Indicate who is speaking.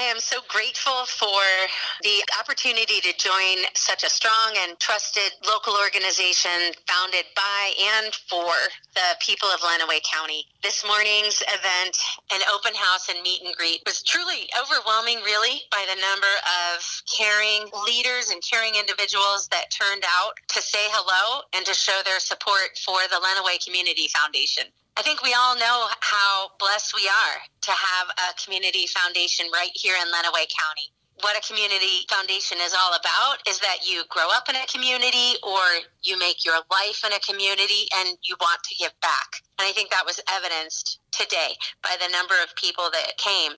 Speaker 1: I am so grateful for the opportunity to join such a strong and trusted local organization founded by and for the people of Lenawee County. This morning's event, an open house and meet and greet, was truly overwhelming, really, by the number of caring leaders and caring individuals that turned out to say hello and to show their support for the Lenawee Community Foundation. I think we all know how blessed we are to have a community foundation right here in Lenawee County. What a community foundation is all about is that you grow up in a community or you make your life in a community and you want to give back. And I think that was evidenced today by the number of people that came.